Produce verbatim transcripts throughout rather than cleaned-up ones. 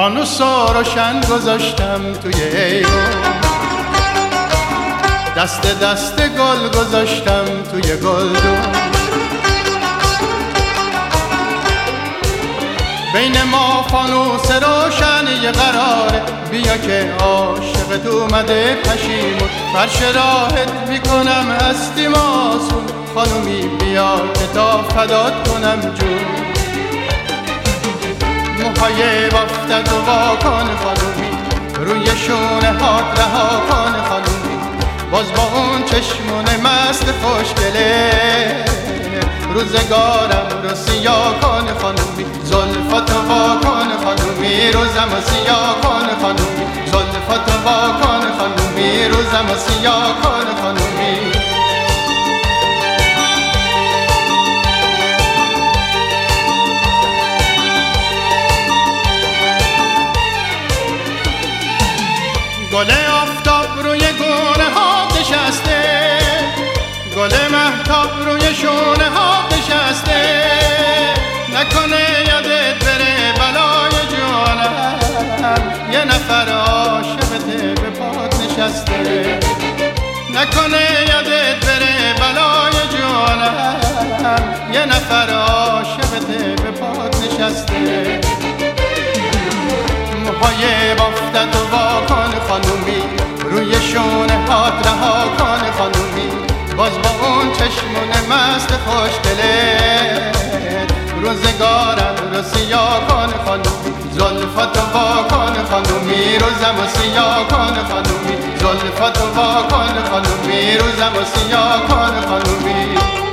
فانوس و روشن گذاشتم توی ایوان، دست دست گل گذاشتم توی گلدون. بین ما فانوس روشن یه قراره، بیا که عاشقت اومده پشیمون، فرش راحت میکنم هستی ماسون. خانومی بیا که تا فدات کنم جون، موهای بافتت و واکن خانومی، روی شونه هات رها کن خانومی. باز با اون چشمون مست خوشگله، روزگارم رو سیاه کن خانومی. زلفتو واکن خانومی، روزم رو سیاه کن خانومی. زلفتو واکن خانومی، روزم رو سیاه کن خانومی. گل آفتاب روی گونه ها نشسته، گل مهتاب روی شونه ها نشسته. نکنه یادت بره بلای جانم، یه نفر عاشقت به پات نشسته. نکنه یادت بره بلای جانم، یه نفر عاشقت به پات نشسته. موهای بافتت و واکن خانومی، روی شونه هات رها کن خانومی. باز با اون چشمون مست خوشگله، روزگارم رو سیاه کن خانومی. زلفتو واکن خانومی، روزم رو سیاه کن خانومی. زلفتو واکن خانومی، روزم رو سیاه کن خانومی.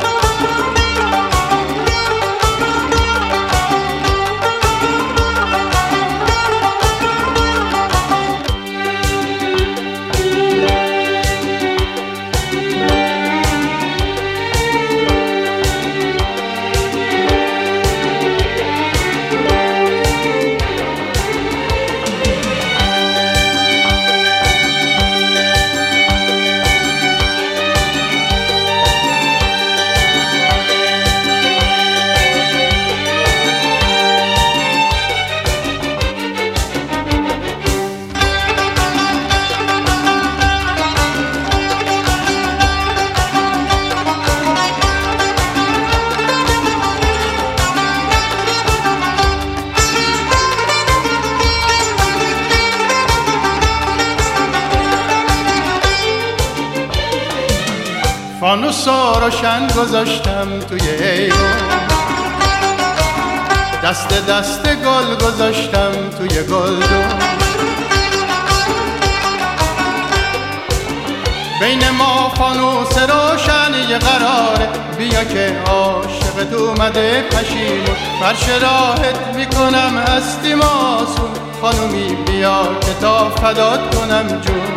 فانوس و روشن گذاشتم توی ایوان، دست دست گل گذاشتم توی گلدون. بین ما فانوس روشن یه قراره، بیا که عاشقت اومده پشیمون، فرش راحت میکنم هستی ماسون. خانومی بیا که تا فدات کنم جون،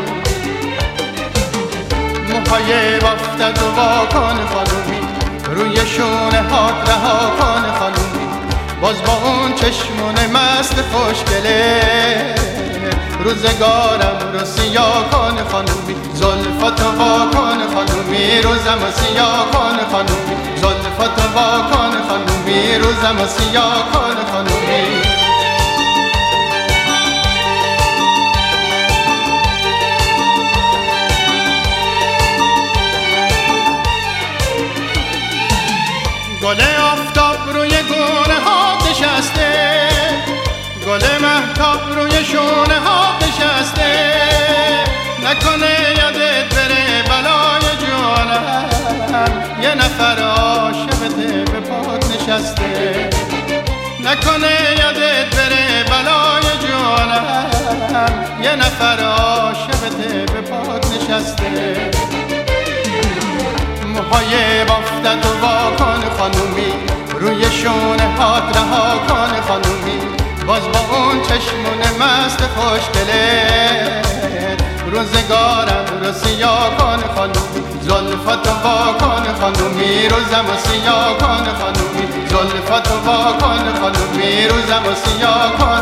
موهای بافتت و واکن خانومی، روی شونه هات رها کن خانومی. باز با اون چشمون مست خوشگله، روزگارم رو سیاه کن خانومی. زلفتو واکن خانومی، روزم رو سیاه کن خانومی. زلفتو واکن خانومی، روزم رو سیاه کن خانومی. گل آفتاب روی گونه ها نشسته، گل مهتاب روی شونه ها نشسته. نکنه یادت بره بلای جانم، یه نفر عاشقت به پات نشسته. نکنه یادت بره بلای جانم، یه نفر عاشقت به پات نشسته. موهای بافتت و واکن خانومی، روی شونه هات رها کن خانومی. باز با اون چشمون مست خوشگله، روزگارم رو سیاه کن خانومی. زلفتو واکن خانومی، روزم رو سیاه کن خانومی. زلفتو واکن خانومی، روزم رو سیاه کن